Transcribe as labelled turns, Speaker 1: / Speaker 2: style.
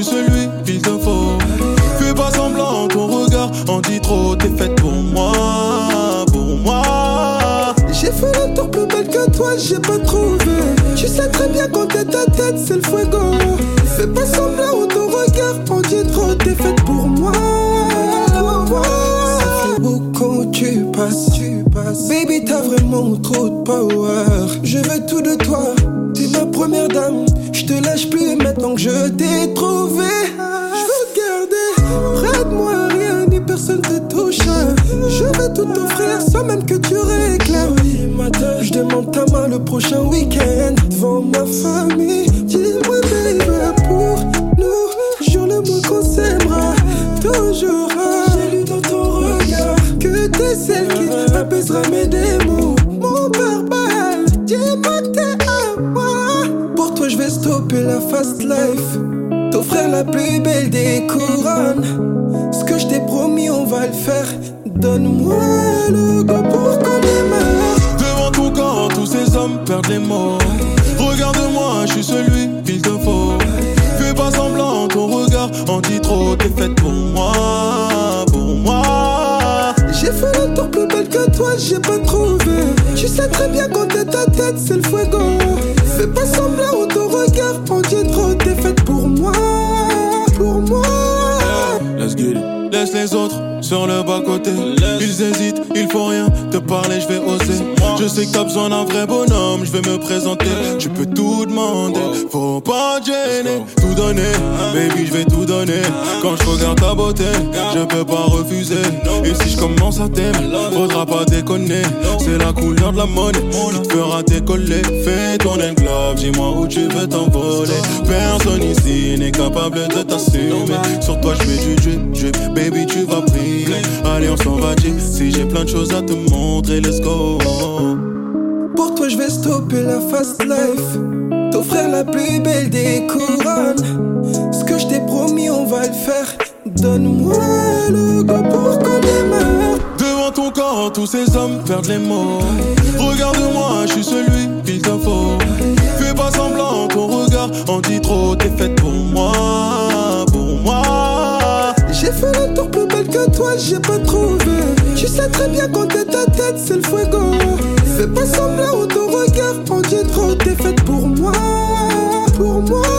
Speaker 1: suis celui qu'il te faut. Fais pas semblant, ton regard en dit trop. T'es faite pour moi, pour moi.
Speaker 2: J'ai fait le tour plus belle que toi, j'ai pas trouvé. Tu sais très bien quand t'es ta tête, c'est le fuego. Fais pas semblant, ton regard en dit trop. T'es faite pour moi, pour moi. Ça fait beaucoup, tu passes. Baby, t'as vraiment trop de power. Je veux tout de toi, t'es ma première dame. Je te lâche plus maintenant que je t'ai trouvé. Je veux te garder près de moi, rien ni personne te touche. Je veux tout t'offrir sans même que tu réclames. Je demande ta main le prochain week-end devant ma famille. Dis-moi baby, pour nous, jure le mot qu'on s'aimera toujours. J'ai lu dans ton regard que t'es celle qui apaisera mes démons. Mon barbare, dis-moi que t'es à moi. Pour toi je vais stopper la fast life, t'offrir la plus belle des couronnes. Ce que je t'ai promis on va le faire. Donne-moi le goût pour qu'on démarre.
Speaker 1: Devant ton corps tous ces hommes perdent les mots. Regarde-moi, je suis celui qu'il te faut. Fais pas semblant, ton regard en dit trop. T'es faite pour moi, pour moi.
Speaker 2: J'ai fait le tour plus belle que toi, j'ai pas trouvé. Tu sais très bien quand t'es ta tête, c'est le fuego. Fais pas semblant, ton regard en dit trop. T'es faite pour moi, pour moi.
Speaker 1: Let's get it. Laisse les autres sur le bas-côté. Ils hésitent, il faut rien te parler, je vais oser. Je sais que t'as besoin d'un vrai bonhomme, je vais me présenter. Tu peux tout demander, faut pas te gêner. Tout donner, baby, je vais tout donner. Quand je regarde ta beauté, je peux pas refuser. Et si je commence à t'aimer, faudra pas déconner. C'est la couleur de la monnaie qui te fera décoller. Fais ton englobe, dis-moi où tu veux t'envoler. Personne ici n'est capable de t'assumer. Sur toi je fais du drip, baby tu vas briller. Allez on s'en va dire, si j'ai plein de choses à te montrer, let's go.
Speaker 2: Pour toi je vais stopper la fast life, t'offrir la plus belle des couronnes. Ce que je t'ai promis on va le faire. Donne-moi le goût pour qu'on démarre.
Speaker 1: Devant ton corps tous ces hommes perdent les mots. Regarde-moi, je suis celui qu'il te faut. Fais pas semblant, ton regard en dit trop. T'es faite pour moi, pour moi.
Speaker 2: J'ai fait le tour plus belle que toi, j'ai pas trouvé. Tu sais très bien quand t'es ta tête, c'est le fuego. Fais pas semblant, ton regard en dit trop. T'es faite pour moi, pour moi.